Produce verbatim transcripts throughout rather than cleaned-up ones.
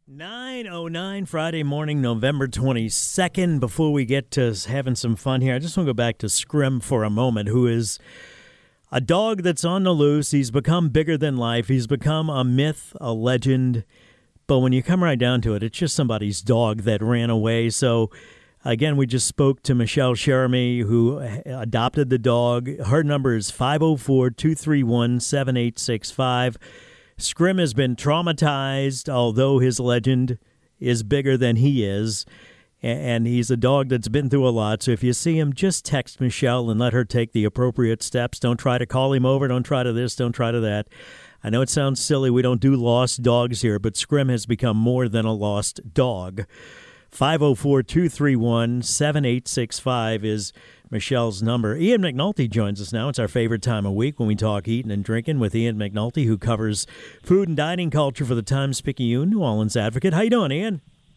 nine oh nine Friday morning, November twenty-second. Before we get to having some fun here, I just want to go back to Scrim for a moment, who is a dog that's on the loose. He's become bigger than life. He's become a myth, a legend. But when you come right down to it, it's just somebody's dog that ran away. So, again, we just spoke to Michelle Cherami, who adopted the dog. Her number is five oh four, two three one, seven eight six five. Scrim has been traumatized, although his legend is bigger than he is. And he's a dog that's been through a lot. So if you see him, just text Michelle and let her take the appropriate steps. Don't try to call him over. Don't try to this. Don't try to that. I know it sounds silly. We don't do lost dogs here, but Scrim has become more than a lost dog. five oh four, two three one, seven eight six five is Michelle's number. Ian McNulty joins us now. It's our favorite time of week when we talk eating and drinking with Ian McNulty, who covers food and dining culture for the Times-Picayune New Orleans Advocate. How you doing, Ian?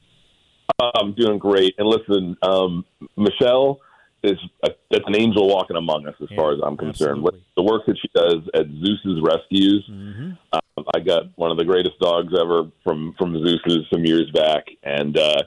I'm doing great. And listen, um, Michelle is a, that's an angel walking among us as yeah, far as I'm concerned. What, the work that she does at Zeus's Rescues, mm-hmm. um, I got one of the greatest dogs ever from, from Zeus's some years back, and uh,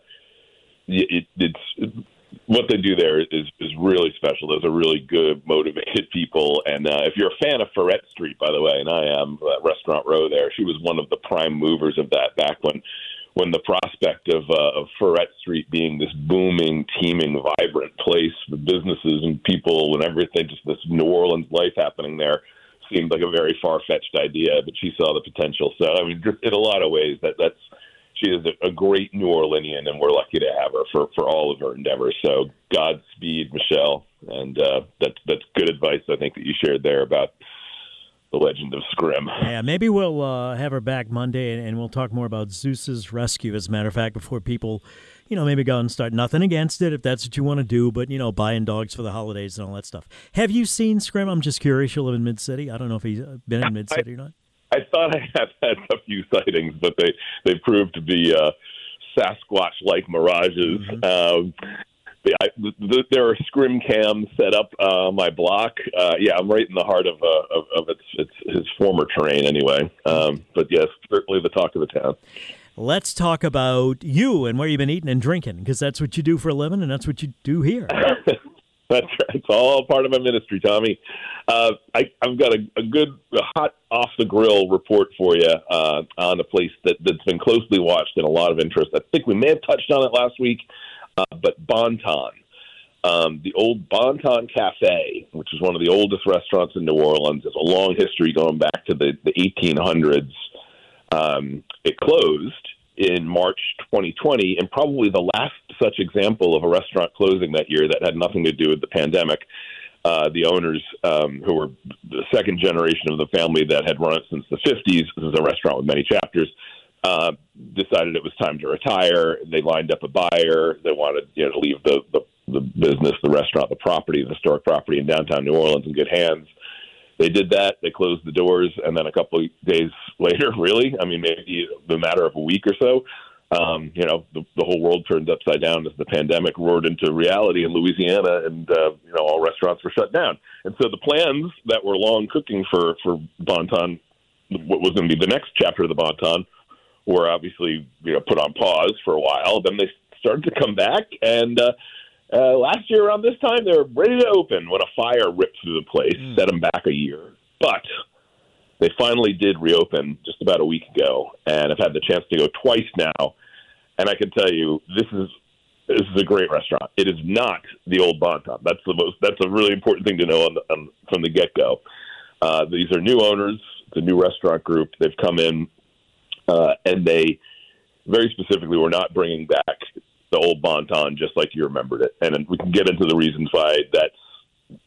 it, it's... It, what they do there is, is really special. Those are really good, motivated people. And uh, if you're a fan of Ferret Street, by the way, and I am, uh, Restaurant Row there, she was one of the prime movers of that back when when the prospect of, uh, of Ferret Street being this booming, teeming, vibrant place with businesses and people and everything, just this New Orleans life happening there, seemed like a very far-fetched idea, but she saw the potential. So, I mean, just in a lot of ways, that that's she is a, a great New Orleanian, and we're lucky to have her for, for all of her endeavors. So Godspeed, Michelle, and uh, that's that's good advice, I think, that you shared there about the legend of Scrim. Yeah, maybe we'll uh, have her back Monday, and, and we'll talk more about Zeus's Rescue, as a matter of fact, before people, you know, maybe go out and start. Nothing against it if that's what you want to do, but, you know, buying dogs for the holidays and all that stuff. Have you seen Scrim? I'm just curious. You live in Mid-City. I don't know if he's been in Mid-City or not. I thought I had had a few sightings, but they, they proved to be uh, Sasquatch-like mirages. Mm-hmm. Um, the, I, the, there are Scrim cams set up uh, on my block. Uh, yeah, I'm right in the heart of uh, of, of its, its his former terrain anyway. Um, but yes, certainly the talk of the town. Let's talk about you and where you've been eating and drinking, because that's what you do for a living, and that's what you do here. That's right. It's all part of my ministry, Tommy. Uh, I, I've got a, a good, a hot off-the-grill report for you uh, on a place that, that's been closely watched and a lot of interest. I think we may have touched on it last week, uh, but Bon Ton. Um, the old Bon Ton Cafe, which is one of the oldest restaurants in New Orleans, has a long history going back to the, the eighteen hundreds. Um, it closed in March twenty twenty, and probably the last such example of a restaurant closing that year that had nothing to do with the pandemic. Uh, the owners, um, who were the second generation of the family that had run it since the fifties, this is a restaurant with many chapters, uh, decided it was time to retire. They lined up a buyer. They wanted, you know, to leave the, the, the business, the restaurant, the property, the historic property in downtown New Orleans in good hands. They did that. They closed the doors, and then a couple of days later, really, I mean, maybe the matter of a week or so, um, you know, the, the whole world turned upside down as the pandemic roared into reality in Louisiana, and uh, you know, all restaurants were shut down. And so the plans that were long cooking for for Bon Ton, what was going to be the next chapter of the Bon Ton, were obviously, you know, put on pause for a while. Then they started to come back, and uh, Uh, last year around this time, they were ready to open when a fire ripped through the place, mm. set them back a year. But they finally did reopen just about a week ago, and I've had the chance to go twice now. And I can tell you, this is this is a great restaurant. It is not the old Bon Ton. That's the most. That's a really important thing to know on the, on, from the get-go. Uh, these are new owners. It's a new restaurant group. They've come in, uh, and they very specifically were not bringing back the old Bon Ton just like you remembered it. And we can get into the reasons why that's,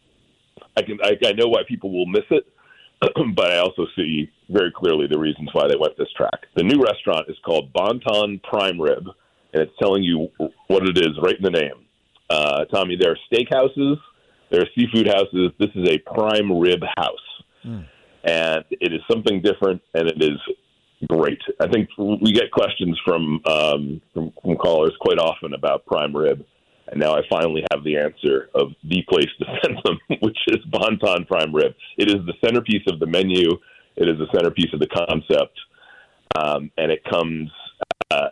I can, I, I know why people will miss it, but I also see very clearly the reasons why they went this track. The new restaurant is called Bon Ton Prime Rib, and it's telling you what it is right in the name. Uh, Tommy, there are steakhouses, there are seafood houses. This is a prime rib house. Mm. And it is something different, and it is great. I think we get questions from, um, from from callers quite often about prime rib, and now I finally have the answer of the place to send them, which is Bon Ton Prime Rib. It is the centerpiece of the menu. It is the centerpiece of the concept, um, and it comes uh,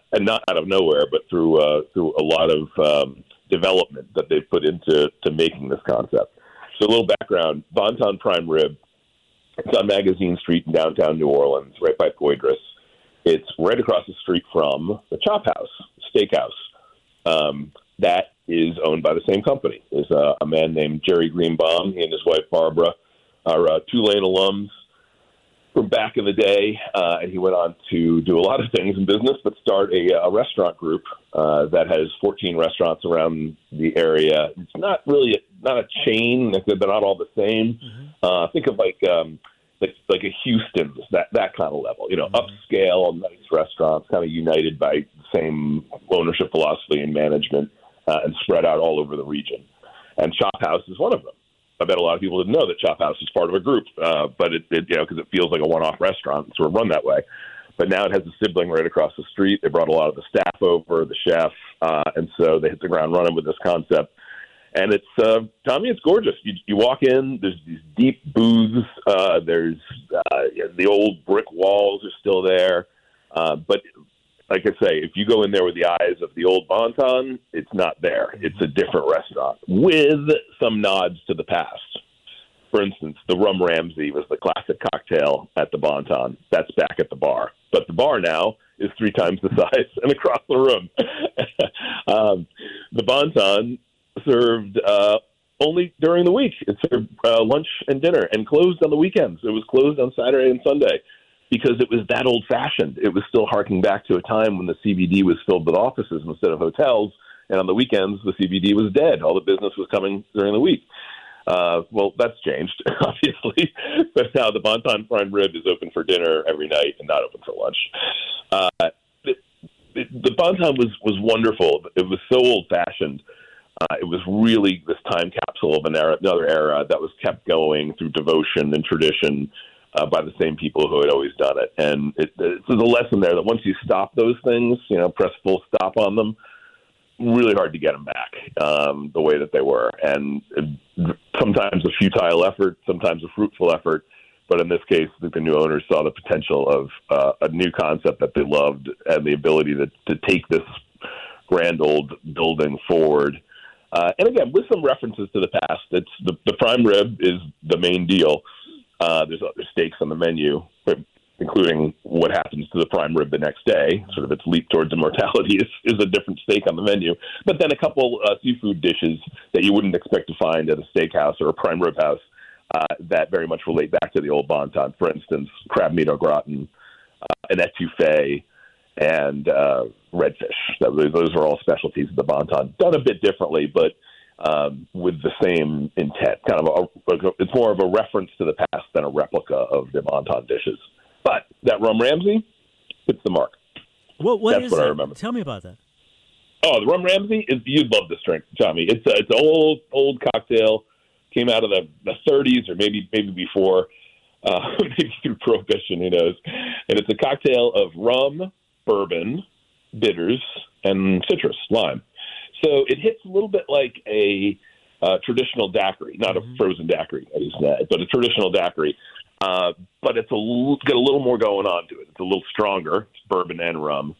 and not out of nowhere, but through uh, through a lot of um, development that they've put into to making this concept. So a little background, Bonton Prime Rib, it's on Magazine Street in downtown New Orleans, right by Poydras. It's right across the street from the Chop House, Steakhouse. Um, that is owned by the same company. There's a, a man named Jerry Greenbaum. He and his wife, Barbara, are uh, Tulane alums from back in the day, uh, and he went on to do a lot of things in business, but start a, a restaurant group uh, that has fourteen restaurants around the area. It's not really a, not a chain; they're not all the same. Mm-hmm. Uh, think of like um, like like a Houston's, that that kind of level. You know, mm-hmm. upscale, nice restaurants, kind of united by the same ownership philosophy and management, uh, and spread out all over the region. And Chop House is one of them. I bet a lot of people didn't know that Chop House is part of a group, uh, but it, it you know, because it feels like a one-off restaurant, it's sort of run that way. But now it has a sibling right across the street. They brought a lot of the staff over, the chef, uh, and so they hit the ground running with this concept. And it's, uh, Tommy, it's gorgeous. You, you walk in, there's these deep booths, uh, there's uh, the old brick walls are still there, uh, but like I say, if you go in there with the eyes of the old Bonton, it's not there. It's a different restaurant with some nods to the past. For instance, the Rum Ramsey was the classic cocktail at the Bonton. That's back at the bar. But the bar now is three times the size and across the room. um, the Bonton served uh, only during the week. It served uh, lunch and dinner and closed on the weekends. It was closed on Saturday and Sunday, because it was that old-fashioned. It was still harking back to a time when the C B D was filled with offices instead of hotels, and on the weekends, the C B D was dead. All the business was coming during the week. Uh, well, that's changed, obviously, but now the Bonton Prime Rib is open for dinner every night and not open for lunch. Uh, it, it, the Bonton was, was wonderful. It was so old-fashioned. Uh, it was really this time capsule of an era, another era that was kept going through devotion and tradition, Uh, by the same people who had always done it. And it, it's a lesson there that once you stop those things, you know, press full stop on them, really hard to get them back um, the way that they were. And it, sometimes a futile effort, sometimes a fruitful effort. But in this case, I think the new owners saw the potential of uh, a new concept that they loved and the ability to, to take this grand old building forward. Uh, and again, with some references to the past, it's the, the prime rib is the main deal. Uh, there's other steaks on the menu, including what happens to the prime rib the next day. Sort of its leap towards immortality is, is a different steak on the menu. But then a couple uh, seafood dishes that you wouldn't expect to find at a steakhouse or a prime rib house uh, that very much relate back to the old Bonton. For instance, crab meat au gratin, uh, an etouffee, and uh, redfish. That, those are all specialties of the Bonton. Done a bit differently, but Um, with the same intent, kind of a, it's more of a reference to the past than a replica of the Bonton dishes. But that Rum Ramsey hits the mark. Well, what That's is what that? I remember. Tell me about that. Oh, the Rum Ramsey is you'd love this drink, Tommy. It's a, it's an old old cocktail. Came out of the, the thirties or maybe maybe before, uh, maybe through Prohibition. Who knows? And it's a cocktail of rum, bourbon, bitters, and citrus, lime. So it hits a little bit like a uh, traditional daiquiri, not a frozen daiquiri, I just said, but a traditional daiquiri. Uh, but it's a l- got a little more going on to it. It's a little stronger. It's bourbon and rum.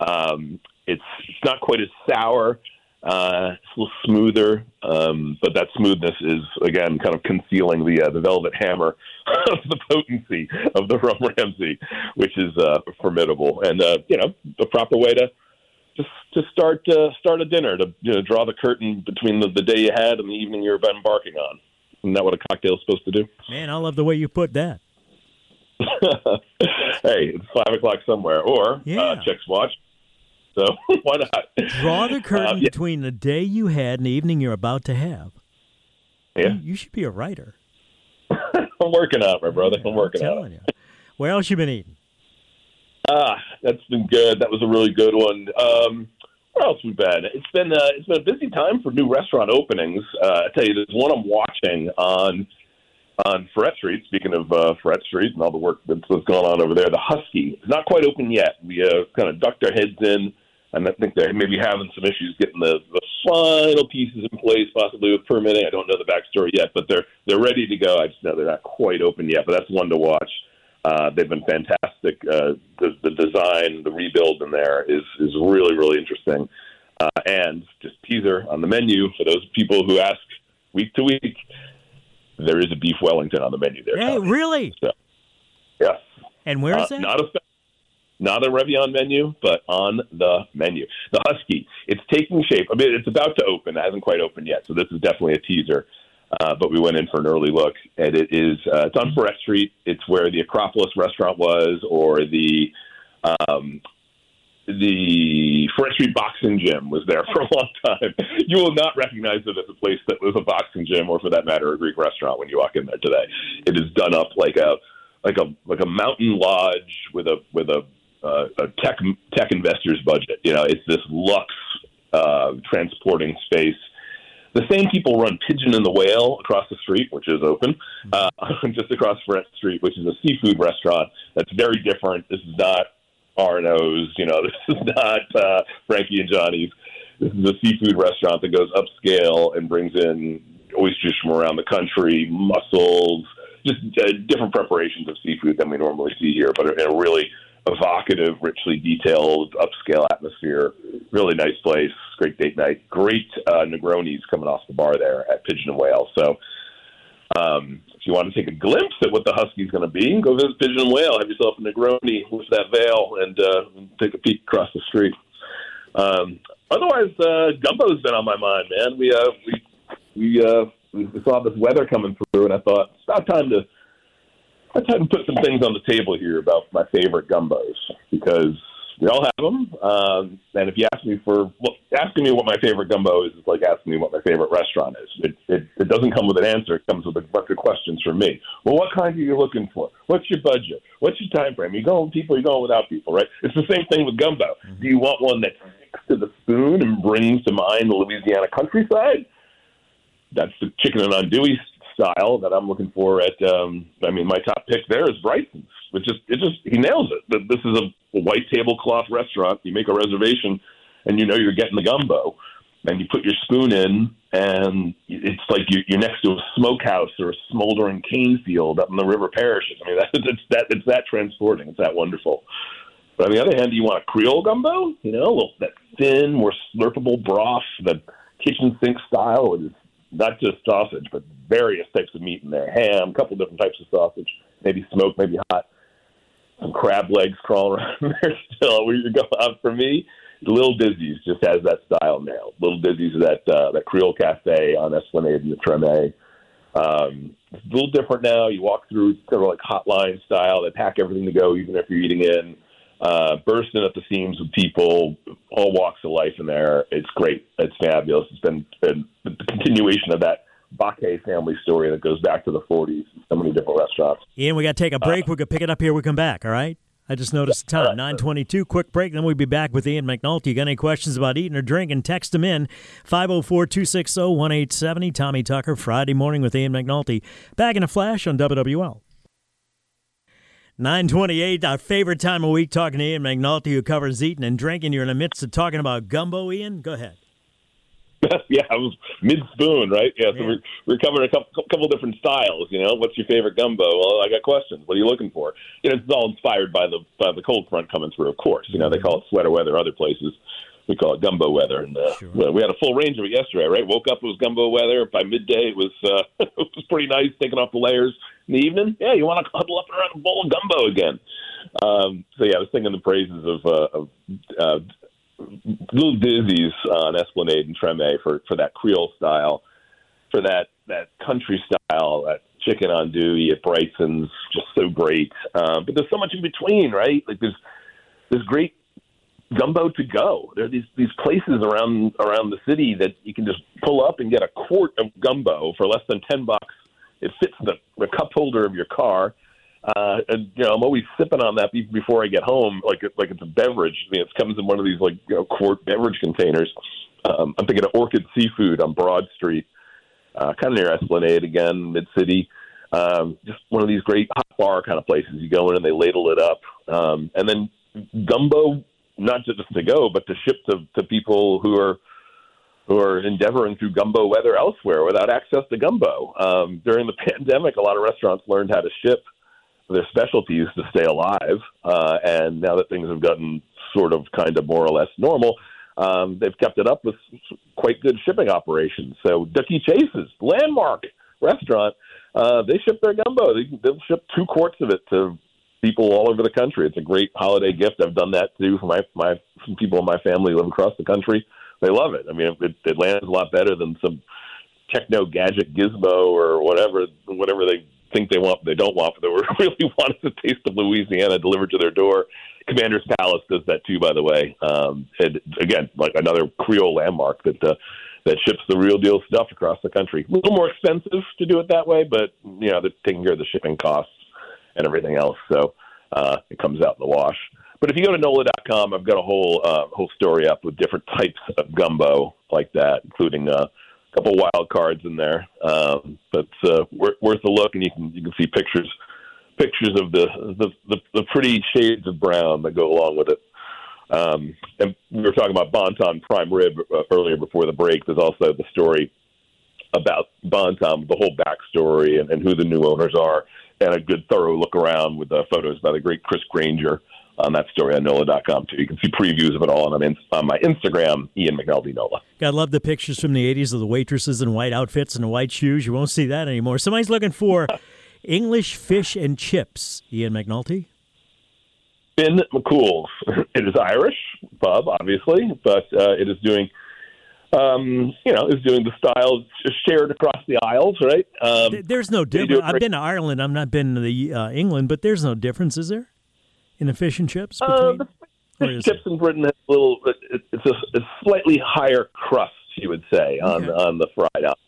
Um, it's, it's not quite as sour. Uh, it's a little smoother, um, but that smoothness is, again, kind of concealing the uh, the velvet hammer of the potency of the Rum Ramsey, which is uh, formidable. And, uh, you know, the proper way to Just to start uh, start a dinner, to you know, draw the curtain between the, the day you had and the evening you're embarking on. Isn't that what a cocktail is supposed to do? Man, I love the way you put that. Hey, it's five o'clock somewhere, or yeah. uh, checks watch. So why not? Draw the curtain uh, yeah. between the day you had and the evening you're about to have. Yeah, You, you should be a writer. I'm working on it, my brother. I'm working I'm on telling it. you. Where else you been eating? Ah, that's been good. That was a really good one. Um, where else we been? It's been uh, it's been a busy time for new restaurant openings. Uh, I tell you, there's one I'm watching on on Freret Street. Speaking of uh, Freret Street and all the work that's, that's gone on over there, the Husky is not quite open yet. We uh, kind of ducked our heads in, and I think they're maybe having some issues getting the, the final pieces in place, possibly with permitting. I don't know the backstory yet, but they're they're ready to go. I just know they're not quite open yet, but that's one to watch. Uh, they've been fantastic. Uh, the, the design, the rebuild in there is is really, really interesting. Uh, and just teaser on the menu for those people who ask week to week, there is a beef Wellington on the menu there. Hey, Tommy. really? So, yes. And where is uh, it? Not a not a Revillon menu, but on the menu. The Husky. It's taking shape. I mean, it's about to open. It hasn't quite opened yet, so this is definitely a teaser. Uh, but we went in for an early look, and it is uh, it's on Ferret Street. It's where the Acropolis restaurant was, or the um, the Ferret Street boxing gym was there for a long time. You will not recognize it as a place that was a boxing gym, or for that matter, a Greek restaurant when you walk in there today. It is done up like a like a like a mountain lodge with a with a, uh, a tech tech investor's budget. You know, it's this luxe uh, transporting space. The same people run Pigeon and the Whale across the street, which is open, uh, just across Ferret Street, which is a seafood restaurant that's very different. This is not R and O's, you know, this is not uh, Frankie and Johnny's. This is a seafood restaurant that goes upscale and brings in oysters from around the country, mussels, just uh, different preparations of seafood than we normally see here, but in a really evocative, richly detailed, upscale atmosphere. Really nice place. Great date night. Great uh, Negronis coming off the bar there at Pigeon and Whale. So um, if you want to take a glimpse at what the Husky's going to be, go visit Pigeon and Whale. Have yourself a Negroni with that veil and uh, take a peek across the street. Um, otherwise, uh, gumbo's been on my mind, man. We uh, we we, uh, we saw this weather coming through, and I thought it's about time to I tried to put some things on the table here about my favorite gumbos, because we all have them. Um, and if you ask me for well, asking me what my favorite gumbo is, is like asking me what my favorite restaurant is. It, it it doesn't come with an answer. It comes with a bunch of questions from me. Well, what kind are you looking for? What's your budget? What's your time frame? Are you going with people? Are you going without people? Right? It's the same thing with gumbo. Mm-hmm. Do you want one that sticks to the spoon and brings to mind the Louisiana countryside? That's the chicken and andouille style that I'm looking for at, um, I mean, my top pick there is Bryson's. It just, it just, he nails it. This is a white tablecloth restaurant. You make a reservation and you know you're getting the gumbo, and you put your spoon in, and it's like you're next to a smokehouse or a smoldering cane field up in the river parishes. I mean, that, it's that, it's that transporting. It's that wonderful. But on the other hand, do you want a Creole gumbo? You know, a little, that thin, more slurpable broth, the kitchen sink style. It is not just sausage, but various types of meat in there. Ham, a couple different types of sausage, maybe smoked, maybe hot. Some crab legs crawling around there still. Where you go out for me, Little Dizzy's just has that style nailed. Little Dizzy's is that uh, that Creole Cafe on Esplanade in the Treme. Um, it's a little different now. You walk through sort of like hotline style. They pack everything to go, even if you're eating in. Uh, bursting at the seams with people, all walks of life in there. It's great. It's fabulous. It's been, been the continuation of that Baquet family story that goes back to the forties. So many different restaurants. Ian, we got to take a break. Uh, we could pick it up here. We come back. All right. I just noticed the time, right. nine twenty-two. Quick break, then we'll be back with Ian McNulty. You got any questions about eating or drinking, text them in. five oh four, two six zero, one eight seven zero. Tommy Tucker, Friday morning with Ian McNulty. Back in a flash on W W L. nine twenty-eight, our favorite time of week, talking to Ian McNulty, who covers eating and drinking. You're in the midst of talking about gumbo, Ian. Go ahead. Yeah, I was mid-spoon, right? Yeah, so yeah. We're, we're covering a couple, couple different styles, you know. What's your favorite gumbo? Well, I got questions. What are you looking for? You know, it's all inspired by the by the cold front coming through, of course. You know, they call it sweater weather other places. We call it gumbo weather. And uh, sure. we had a full range of it yesterday, right? Woke up, it was gumbo weather. By midday, it was uh, it was pretty nice, taking off the layers. In the evening, yeah, you want to huddle up around a bowl of gumbo again. Um, so, yeah, I was singing the praises of, uh, of uh, Little Dizzy's on Esplanade and Treme for, for that Creole style, for that, that country style, that chicken andouille at Bryson's, just so great. Um, but there's so much in between, right? Like there's there's great gumbo to go. There are these these places around around the city that you can just pull up and get a quart of gumbo for less than ten bucks. It fits the, the cup holder of your car. Uh, and, you know, I'm always sipping on that before I get home, like it, like it's a beverage. I mean, it comes in one of these, like, you know, quart beverage containers. Um, I'm thinking of Orchid Seafood on Broad Street, uh, kind of near Esplanade again, Mid-City. Um, just one of these great hot bar kind of places. You go in and they ladle it up. Um, and then gumbo, not just to go, but to ship to, to people who are who are endeavoring through gumbo weather elsewhere without access to gumbo. Um, during the pandemic, a lot of restaurants learned how to ship their specialties to stay alive. Uh, and now that things have gotten sort of kind of more or less normal, um, they've kept it up with quite good shipping operations. So Ducky Chase's landmark restaurant, uh, they ship their gumbo. They, they'll ship two quarts of it to people all over the country. It's a great holiday gift. I've done that too for my, my some people in my family who live across the country. They love it. I mean, it, it lands a lot better than some techno gadget gizmo or whatever, whatever they think they want, but they don't want, but they really want the taste of Louisiana delivered to their door. Commander's Palace does that too, by the way. Um, and again, like another Creole landmark that uh, that ships the real deal stuff across the country. A little more expensive to do it that way, but you know they're taking care of the shipping costs and everything else, so uh, it comes out in the wash. But if you go to N O L A dot com, I've got a whole uh, whole story up with different types of gumbo like that, including uh, a couple wild cards in there. Um, but uh, worth, worth a look, and you can you can see pictures pictures of the the, the the pretty shades of brown that go along with it. Um, and we were talking about Bon Ton Prime Rib uh, earlier before the break. There's also the story about Bon Ton, the whole backstory and, and who the new owners are, and a good thorough look around with uh, photos by the great Chris Granger on that story on N O L A dot com, too. You can see previews of it all on, on my Instagram, Ian McNulty Nola. God, love the pictures from the eighties of the waitresses in white outfits and white shoes. You won't see that anymore. Somebody's looking for English fish and chips. Ian McNulty? Finn McCool's. It is Irish pub, obviously, but uh, it is doing, um, you know, is doing the style shared across the aisles, right? Um, there's no difference. I've been to Ireland. I've not been to the uh, England, but there's no difference, is there, in the fish and chips? Between, uh, the fish and chips it? in Britain has a little. It, it's a it's slightly higher crust, you would say, on okay. on the fried out.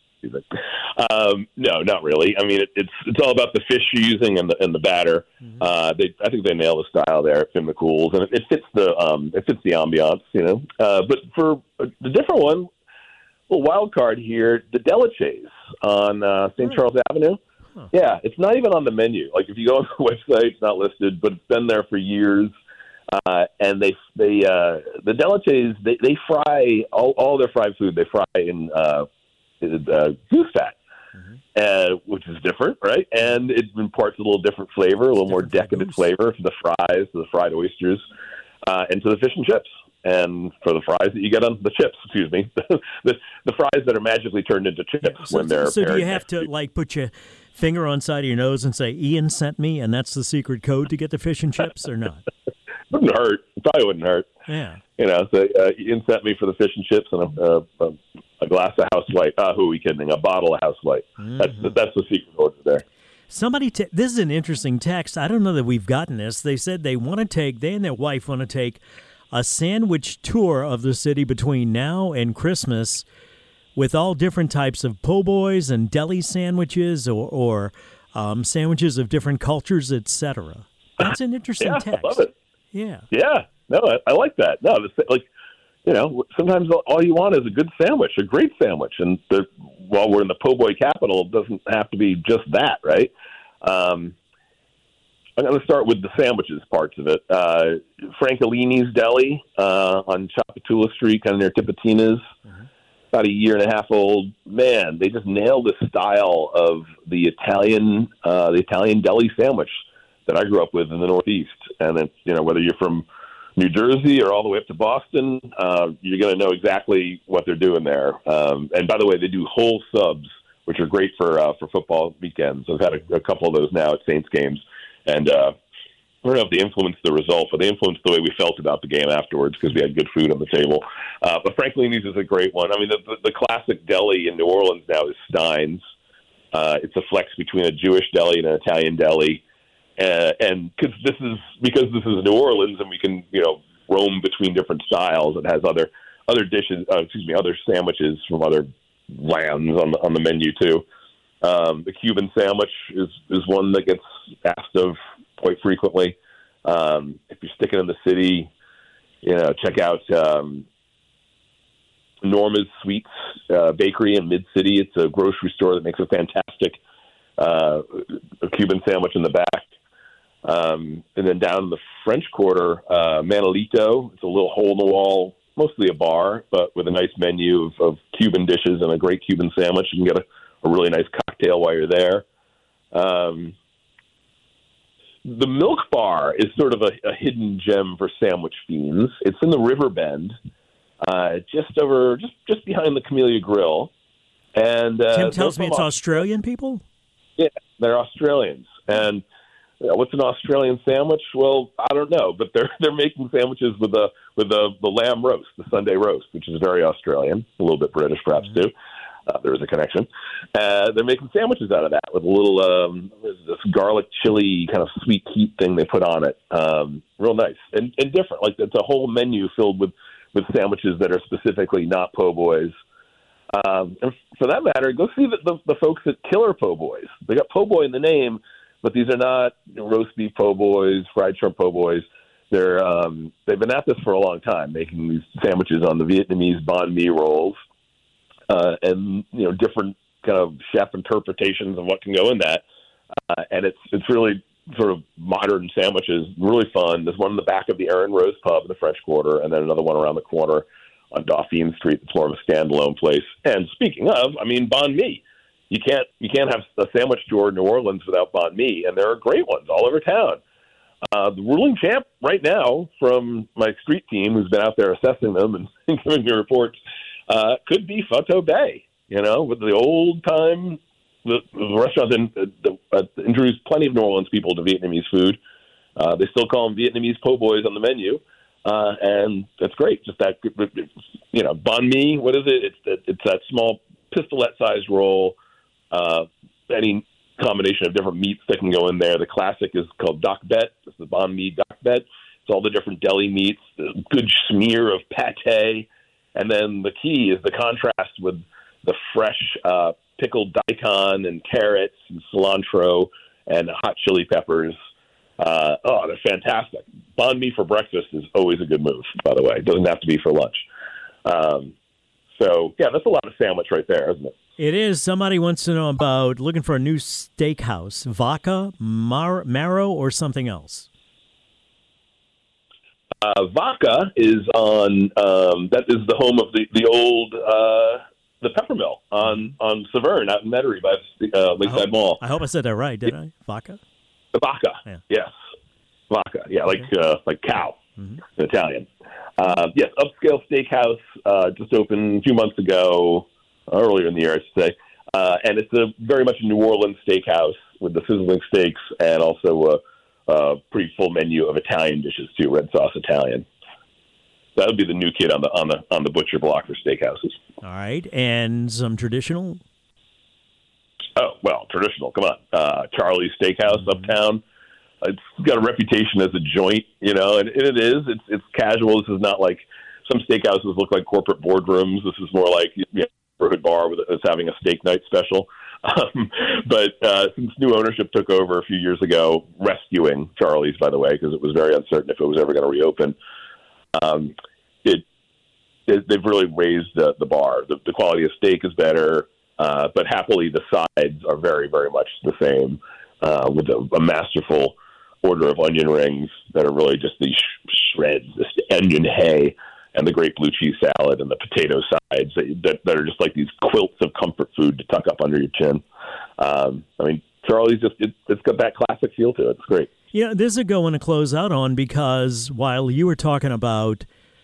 Um, no, not really. I mean, it, it's it's all about the fish you're using and the and the batter. Mm-hmm. Uh, they, I think they nail the style there at Finn McCool's, and it, it fits the um, it fits the ambiance, you know. Uh, but for the different one, a little wild card here, the Delachaise on uh, Saint Charles Avenue. Huh. Yeah, it's not even on the menu. Like if you go on the website, it's not listed, but it's been there for years. Uh, and they they uh, the Delachaise they they fry all all their fried food. They fry in. Uh, Uh, goose fat, mm-hmm. uh, which is different, right? And it imparts a little different flavor, a little more decadent flavor to the fries, to the fried oysters, uh, and to the fish and chips. And for the fries that you get on the chips, excuse me, the, the fries that are magically turned into chips yeah, so, when they're So do you have to, like, put your finger on the side of your nose and say, Ian sent me, and that's the secret code to get the fish and chips, or not? Wouldn't hurt. It probably wouldn't hurt. Yeah. You know, so uh, Ian sent me for the fish and chips and a, a, a, a glass of House White. Ah, who are we kidding? A bottle of House White. Mm-hmm. That's that's the secret order there. Somebody, t- this is an interesting text. I don't know that we've gotten this. They said they want to take, they and their wife want to take a sandwich tour of the city between now and Christmas with all different types of po' boys and deli sandwiches or, or um, sandwiches of different cultures, et cetera. That's an interesting yeah, text. I love it. Yeah. Yeah. No, I, I like that. No, the, like, you know, sometimes all you want is a good sandwich, a great sandwich. And the, while we're in the po' boy capital, it doesn't have to be just that, right? Um, I'm going to start with the sandwiches parts of it. Uh, Francolini's Deli uh, on Chapatula Street, kind of near Tipitina's, mm-hmm. about a year and a half old. Man, they just nailed the style of the Italian, uh, the Italian deli sandwich that I grew up with in the Northeast. And it's, you know, whether you're from New Jersey or all the way up to Boston, uh, you're going to know exactly what they're doing there. Um, and by the way, they do whole subs, which are great for uh, for football weekends. I've had a, a couple of those now at Saints games. And uh, I don't know if they influenced the result, but they influenced the way we felt about the game afterwards because we had good food on the table. Uh, but Franklini's is a great one. I mean, the, the, the classic deli in New Orleans now is Stein's. Uh, it's a flex between a Jewish deli and an Italian deli. Uh, and because this is because this is New Orleans, and we can you know roam between different styles. It has other other dishes, uh, excuse me, other sandwiches from other lands on the on the menu too. Um, the Cuban sandwich is is one that gets asked of quite frequently. Um, if you're sticking in the city, you know, check out um, Norma's Sweets uh, Bakery in Mid City. It's a grocery store that makes a fantastic uh, a Cuban sandwich in the back. Um, and then down in the French Quarter, uh, Manolito. It's a little hole-in-the-wall, mostly a bar, but with a nice menu of, of Cuban dishes and a great Cuban sandwich. You can get a, a really nice cocktail while you're there. Um, the Milk Bar is sort of a, a hidden gem for sandwich fiends. It's in the River Bend, uh, just over, just just behind the Camellia Grill. And uh, Tim tells me it's Australian people? Yeah, they're Australians. And you know, what's an Australian sandwich? Well, I don't know, but they're they're making sandwiches with the with the, the lamb roast, the Sunday roast, which is very Australian, a little bit British perhaps mm-hmm. too. Uh, there is a connection. Uh, they're making sandwiches out of that with a little um, this garlic chili kind of sweet heat thing they put on it. Um, real nice and, and different. Like it's a whole menu filled with, with sandwiches that are specifically not po' boys. Um, and for that matter, go see the, the, the folks at Killer Po' Boys. They got po' boy in the name, but these are not you know, roast beef po' boys, fried shrimp po' boys. They're um, they've been at this for a long time, making these sandwiches on the Vietnamese banh mi rolls. Uh, and you know different kind of chef interpretations of what can go in that, uh, and it's it's really sort of modern sandwiches, really fun. There's one in the back of the Aaron Rose Pub in the French Quarter, and then another one around the corner on Dauphine Street. It's more of a standalone place. And speaking of, I mean banh mi, you can't you can't have a sandwich store in New Orleans without banh mi, and there are great ones all over town. Uh, the ruling champ right now from my street team, who's been out there assessing them and giving me reports. Uh, could be Photo Bay, you know, with the old time, the, the restaurant in, the, uh, introduced plenty of New Orleans people to Vietnamese food. Uh, they still call them Vietnamese po' boys on the menu, uh, and that's great. Just that, you know, banh mi. What is it? It's that it's that small pistolette-sized roll. Uh, any combination of different meats that can go in there. The classic is called dak bet. It's the banh mi dak bet. It's all the different deli meats. The good smear of pate. And then the key is the contrast with the fresh uh, pickled daikon and carrots and cilantro and hot chili peppers. Uh, oh, they're fantastic. Banh mi for breakfast is always a good move, by the way. It doesn't have to be for lunch. Um, so, yeah, that's a lot of sandwich right there, isn't it? It is. Somebody wants to know about looking for a new steakhouse. Vaca, Mar- Marrow, or something else? Uh, Vaca is on, um, that is the home of the, the old, uh, the Peppermill on, on Severn out in Metairie by uh, Lakeside I hope, Mall. I hope I said that right, did I? Vaca? Vaca, yeah. Yes. Vaca, yeah, like okay. uh, like cow mm-hmm. in Italian. Uh, yes, upscale steakhouse, uh, just opened a few months ago, earlier in the year, I should say. Uh, and it's a very much a New Orleans steakhouse with the sizzling steaks and also a Uh, pretty full menu of Italian dishes too, red sauce Italian. That would be the new kid on the on the on the butcher block for steakhouses. All right, and some traditional. Oh well, traditional. Come on, uh, Charlie's Steakhouse mm-hmm. uptown. It's got a reputation as a joint, you know, and, and it is. It's it's casual. This is not like some steakhouses look like corporate boardrooms. This is more like you know, neighborhood bar with that's having a steak night special. Um, but uh, since new ownership took over a few years ago, rescuing Charlie's, by the way, because it was very uncertain if it was ever going to reopen, um, it, it they've really raised the, the bar. The, the quality of steak is better, uh, but happily the sides are very, very much the same, uh, with a, a masterful order of onion rings that are really just these sh- shreds, this onion hay, and the great blue cheese salad and the potato sides that, that are just like these quilts of comfort food to tuck up under your chin. Um, I mean, Charlie's just, it, it's got that classic feel to it. It's great. Yeah, this is a good one to close out on because while you were talking about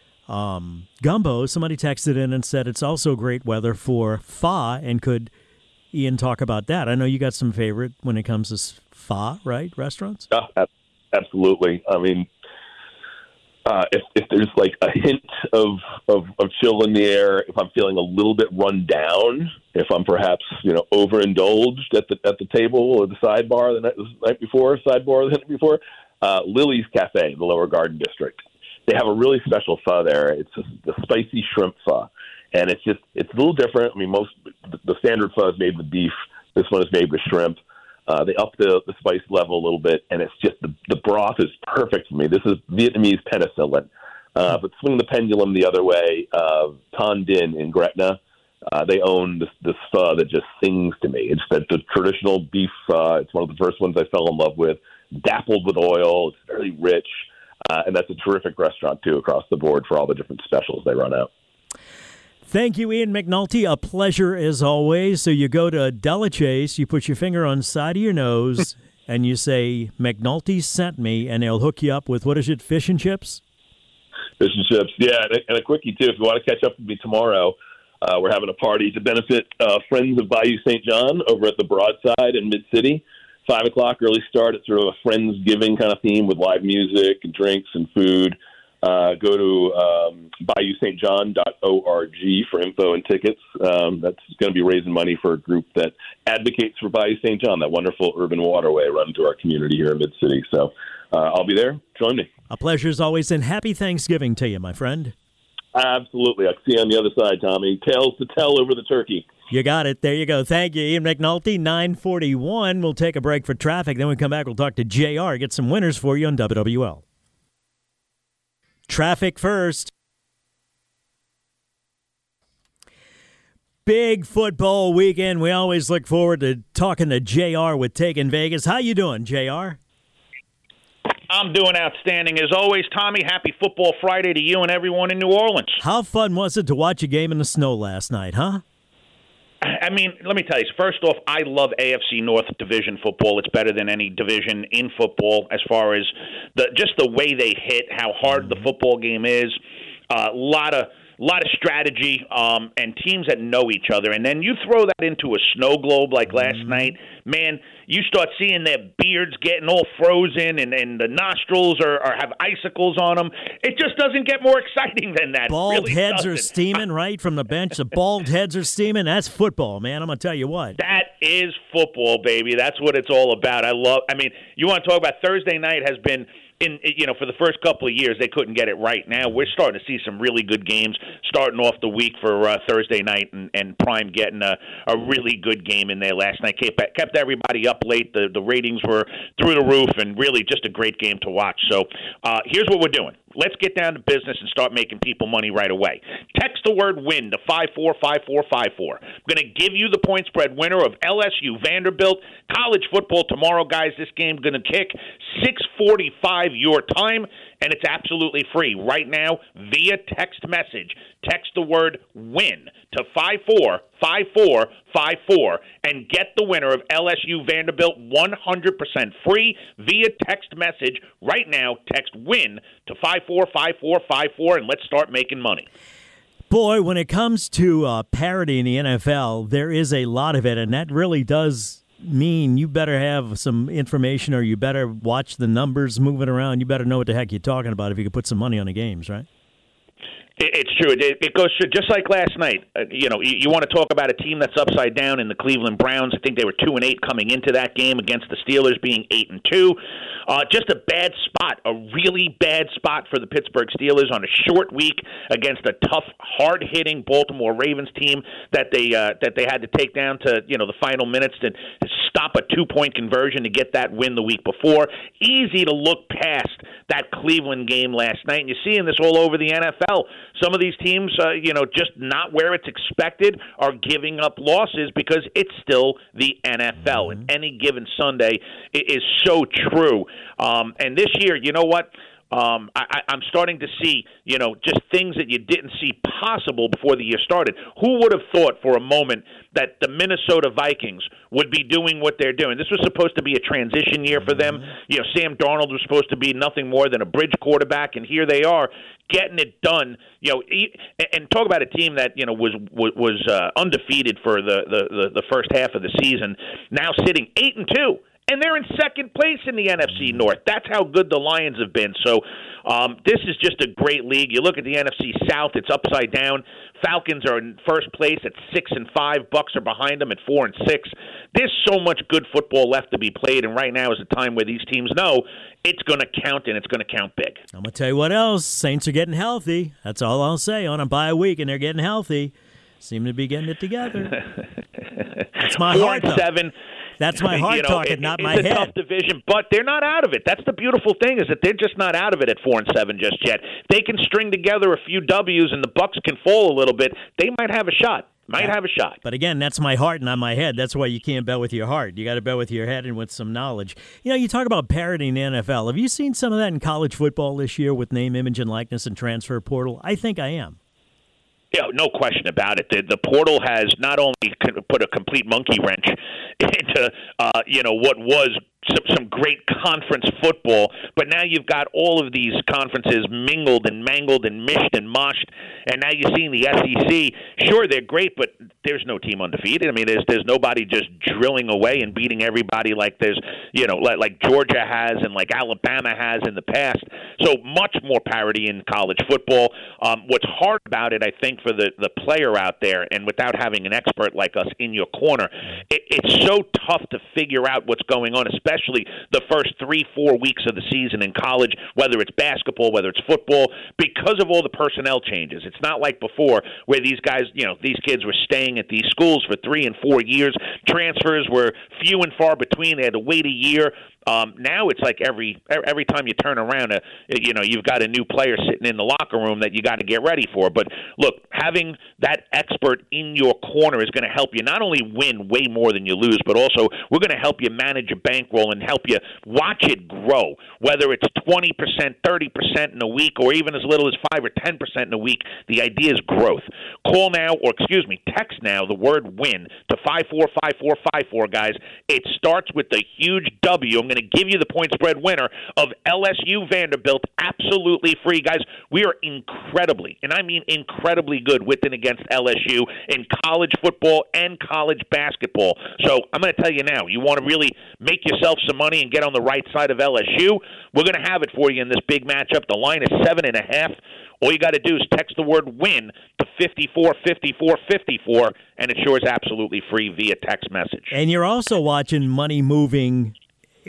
um, gumbo, somebody texted in and said it's also great weather for pho, and could Ian talk about that? I know you got some favorite when it comes to pho, right, restaurants? Uh, absolutely. I mean, Uh, if, if there's like a hint of, of, of chill in the air, if I'm feeling a little bit run down, if I'm perhaps, you know, overindulged at the at the table or the sidebar the night, the night before, sidebar the night before, uh, Lily's Cafe in the Lower Garden District. They have a really special pho there. It's a, the spicy shrimp pho. And it's just, it's a little different. I mean, most, the standard pho is made with beef. This one is made with shrimp. Uh, they up the, the spice level a little bit, and it's just the, the broth is perfect for me. This is Vietnamese penicillin. Uh, but swing the pendulum the other way, uh, Ton Din in Gretna, uh, they own this, this pho that just sings to me. It's the, the traditional beef pho. It's one of the first ones I fell in love with, dappled with oil. It's very rich, uh, and that's a terrific restaurant, too, across the board for all the different specials they run out. Thank you, Ian McNulty. A pleasure as always. So you go to Delachaise, you put your finger on the side of your nose, and you say, McNulty sent me, and they'll hook you up with, what is it, fish and chips? Fish and chips, yeah. And a, and a quickie, too. If you want to catch up with me tomorrow, uh, we're having a party to benefit uh, Friends of Bayou Saint John over at the Broadside in Mid-City. Five o'clock early start. It's sort of a Friendsgiving kind of theme with live music and drinks and food. Uh, go to um, bayou st john dot org for info and tickets. Um, that's going to be raising money for a group that advocates for Bayou Saint John, that wonderful urban waterway run to our community here in Mid-City. So uh, I'll be there. Join me. A pleasure as always, and happy Thanksgiving to you, my friend. Absolutely. I'll see you on the other side, Tommy. Tales to tell over the turkey. You got it. There you go. Thank you, Ian McNulty. nine forty-one. We'll take a break for traffic. Then we come back. We'll talk to J R. Get some winners for you on W W L. Traffic first. Big football weekend. We always look forward to talking to J R with Taking Vegas. How you doing, J R? I'm doing outstanding. As always, Tommy, happy Football Friday to you and everyone in New Orleans. How fun was it to watch a game in the snow last night, huh? I mean, let me tell you, first off, I love A F C North Division football. It's better than any division in football as far as the just the way they hit, how hard the football game is. A uh, lot of lot of strategy um, and teams that know each other. And then you throw that into a snow globe like last mm-hmm. night, man, you start seeing their beards getting all frozen and, and the nostrils are, are have icicles on them. It just doesn't get more exciting than that. Bald really heads doesn't. are steaming right from the bench. The bald heads are steaming. That's football, man. I'm going to tell you what. That is football, baby. That's what it's all about. I love – I mean, you want to talk about Thursday night has been – In you know, for the first couple of years, they couldn't get it right. Now we're starting to see some really good games starting off the week for uh, Thursday night, and, and Prime getting a, a really good game in there last night. Kept, kept everybody up late. The the ratings were through the roof, and really just a great game to watch. So uh, here's what we're doing. Let's get down to business and start making people money right away. Text the word WIN to five four five four five four. I'm going to give you the point spread winner of L S U Vanderbilt. College football tomorrow, guys. This game going to kick six forty-five your time, and it's absolutely free right now via text message. Text the word WIN to five four five four five four and get the winner of L S U Vanderbilt one hundred percent free via text message right now. Text WIN to five four five four five four and let's start making money. Boy, when it comes to uh, parity in the N F L, there is a lot of it, and that really does mean you better have some information or you better watch the numbers moving around. You better know what the heck you're talking about if you could put some money on the games, right? It's true. It goes just like last night. Uh, you know, you, you want to talk about a team that's upside down in the Cleveland Browns. I think they were two and eight coming into that game against the Steelers, being eight and two. Uh, just a bad spot, a really bad spot for the Pittsburgh Steelers on a short week against a tough, hard-hitting Baltimore Ravens team that they uh, that they had to take down to you know the final minutes to, to stop a two-point conversion to get that win the week before. Easy to look past that Cleveland game last night, and you're seeing this all over the N F L. Some of these teams, uh, you know, just not where it's expected, are giving up losses because it's still the N F L. And any given Sunday is so true. Um, and this year, you know what? Um, I, I'm starting to see, you know, just things that you didn't see possible before the year started. Who would have thought for a moment that the Minnesota Vikings would be doing what they're doing? This was supposed to be a transition year for them. You know, Sam Darnold was supposed to be nothing more than a bridge quarterback, and here they are getting it done. You know, and talk about a team that you know was was uh, undefeated for the, the the first half of the season, now sitting eight and two. And they're in second place in the N F C North. That's how good the Lions have been. So um, this is just a great league. You look at the N F C South, it's upside down. Falcons are in first place at six and five. Bucks are behind them at four and six. There's so much good football left to be played, and right now is a time where these teams know it's going to count, and it's going to count big. I'm going to tell you what else. Saints are getting healthy. That's all I'll say. On a bye week, and they're getting healthy. Seem to be getting it together. That's my Four heart, and though. seven. That's my heart you know, talking, it, not it's my a head. Tough division, but they're not out of it. That's the beautiful thing, is that they're just not out of it at four and seven just yet. They can string together a few W's, and the Bucks can fall a little bit. They might have a shot. Might yeah. have a shot. But again, that's my heart, not my head. That's why you can't bet with your heart. You got to bet with your head and with some knowledge. You know, you talk about parity in the N F L. Have you seen some of that in college football this year with name, image, and likeness and transfer portal? I think I am. Yeah, no question about it. The, the portal has not only put a complete monkey wrench into uh, you know what was some, some great conference football, but now you've got all of these conferences mingled and mangled and mished and moshed, and now you're seeing the S E C. Sure, they're great, but there's no team undefeated. I mean, there's there's nobody just drilling away and beating everybody like there's, you know, like, like Georgia has and like Alabama has in the past. So much more parity in college football. Um, what's hard about it, I think, for the, the player out there, and without having an expert like us in your corner, it, it's so tough to figure out what's going on, especially the first three, four weeks of the season in college, whether it's basketball, whether it's football, because of all the personnel changes. It's not like before where these guys, you know, these kids were staying at these schools for three and four years. Transfers were few and far between. They had to wait a year. Um, now it's like every every time you turn around, uh, you know, you've got a new player sitting in the locker room that you got to get ready for. But look, having that expert in your corner is going to help you not only win way more than you lose, but also we're going to help you manage a bankroll and help you watch it grow, whether it's twenty percent, thirty percent in a week, or even as little as five or ten percent in a week. The idea is growth. Call now, or excuse me, text now the word WIN to five four five four five four, guys. It starts with the huge W. I'm going to give you the point spread winner of L S U Vanderbilt absolutely free. Guys, we are incredibly, and I mean incredibly good with and against L S U in college football and college basketball. So I'm going to tell you now, you want to really make yourself some money and get on the right side of L S U, we're going to have it for you in this big matchup. The line is seven and a half. All you got to do is text the word WIN to fifty-four fifty-four fifty-four, and it sure is absolutely free via text message. And you're also watching money moving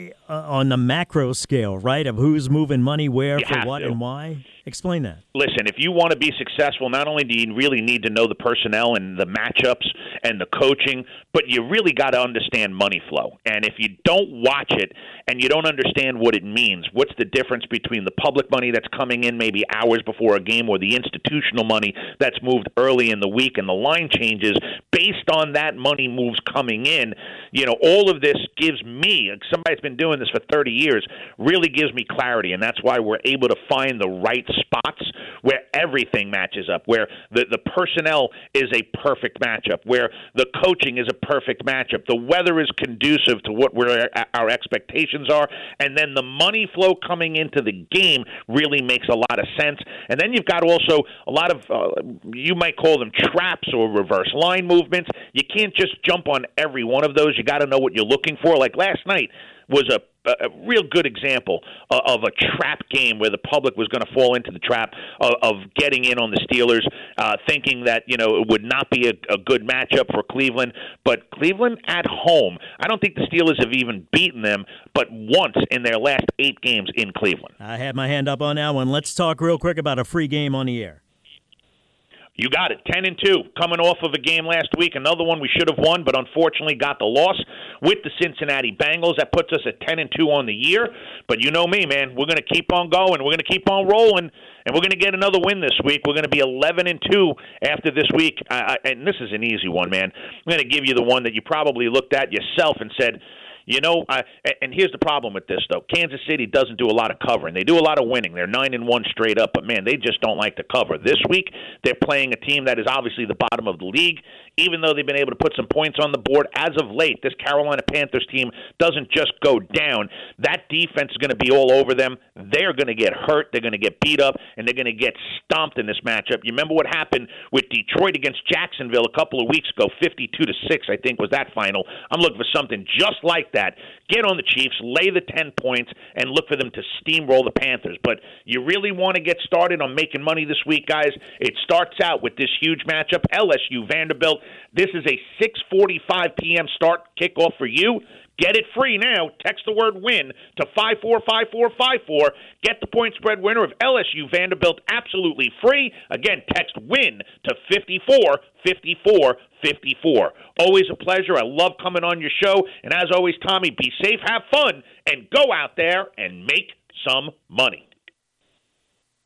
on the macro scale, right, of who's moving money where, You for have what, to. and why? Explain that. Listen, if you want to be successful, not only do you really need to know the personnel and the matchups and the coaching, but you really got to understand money flow. And if you don't watch it and you don't understand what it means, what's the difference between the public money that's coming in maybe hours before a game or the institutional money that's moved early in the week and the line changes based on that money moves coming in, you know, all of this gives me, somebody that's been doing this for thirty years, really gives me clarity. And that's why we're able to find the right spots where everything matches up, where the, the personnel is a perfect matchup, where the coaching is a perfect matchup, the weather is conducive to what we're, our expectations are, and then the money flow coming into the game really makes a lot of sense. And then you've got also a lot of, uh, you might call them traps or reverse line movements. You can't just jump on every one of those. You got to know what you're looking for. Like last night was a a real good example of a trap game where the public was going to fall into the trap of, of getting in on the Steelers, uh, thinking that, you know, it would not be a, a good matchup for Cleveland. But Cleveland at home, I don't think the Steelers have even beaten them but once in their last eight games in Cleveland. I had my hand up on that one. Let's talk real quick about a free game on the air. You got it. ten and two, coming off of a game last week. Another one we should have won, but unfortunately got the loss with the Cincinnati Bengals. That puts us at ten and two on the year. But you know me, man. We're going to keep on going. We're going to keep on rolling, and we're going to get another win this week. We're going to be eleven and two after this week. I, I, and this is an easy one, man. I'm going to give you the one that you probably looked at yourself and said, you know, I, and here's the problem with this, though. Kansas City doesn't do a lot of covering. They do a lot of winning. They're nine and one straight up, but, man, they just don't like to cover. This week, they're playing a team that is obviously the bottom of the league, even though they've been able to put some points on the board. As of late, this Carolina Panthers team doesn't just go down. That defense is going to be all over them. They're going to get hurt. They're going to get beat up, and they're going to get stomped in this matchup. You remember what happened with Detroit against Jacksonville a couple of weeks ago, fifty-two to six, I think was that final. I'm looking for something just like that. Get on the Chiefs, lay the ten points, and look for them to steamroll the Panthers. But you really want to get started on making money this week, guys. It starts out with this huge matchup, L S U Vanderbilt. This is a six forty-five p.m. start kickoff for you. Get it free now. Text the word WIN to five four five four five four. Get the point spread winner of L S U Vanderbilt absolutely free. Again, text WIN to fifty-four fifty-four fifty-four. Always a pleasure. I love coming on your show. And as always, Tommy, be safe, have fun, and go out there and make some money.